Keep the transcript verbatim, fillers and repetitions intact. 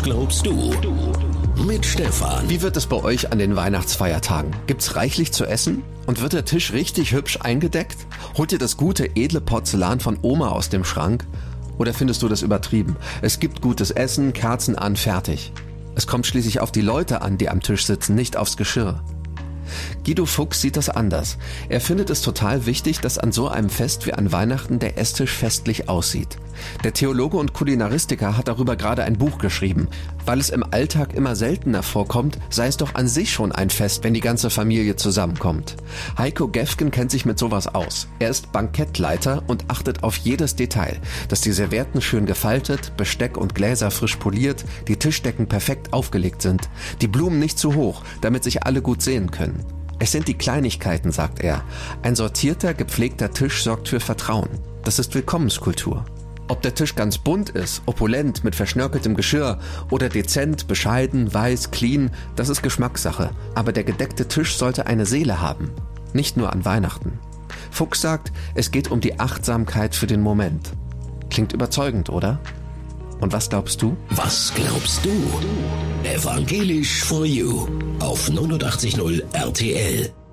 glaubst du? Mit Stefan. Wie wird es bei euch an den Weihnachtsfeiertagen? Gibt's reichlich zu essen? Und wird der Tisch richtig hübsch eingedeckt? Holt ihr das gute, edle Porzellan von Oma aus dem Schrank? Oder findest du das übertrieben? Es gibt gutes Essen, Kerzen an, fertig. Es kommt schließlich auf die Leute an, die am Tisch sitzen, nicht aufs Geschirr. Guido Fuchs sieht das anders. Er findet es total wichtig, dass an so einem Fest wie an Weihnachten der Esstisch festlich aussieht. Der Theologe und Kulinaristiker hat darüber gerade ein Buch geschrieben. Weil es im Alltag immer seltener vorkommt, sei es doch an sich schon ein Fest, wenn die ganze Familie zusammenkommt. Heiko Gefgen kennt sich mit sowas aus. Er ist Bankettleiter und achtet auf jedes Detail, dass die Servietten schön gefaltet, Besteck und Gläser frisch poliert, die Tischdecken perfekt aufgelegt sind, die Blumen nicht zu hoch, damit sich alle gut sehen können. Es sind die Kleinigkeiten, sagt er. Ein sortierter, gepflegter Tisch sorgt für Vertrauen. Das ist Willkommenskultur. Ob der Tisch ganz bunt ist, opulent, mit verschnörkeltem Geschirr oder dezent, bescheiden, weiß, clean, das ist Geschmackssache. Aber der gedeckte Tisch sollte eine Seele haben. Nicht nur an Weihnachten. Fuchs sagt, es geht um die Achtsamkeit für den Moment. Klingt überzeugend, oder? Und was glaubst du? Was glaubst du? Evangelisch for You auf neunundachtzig Komma null R T L.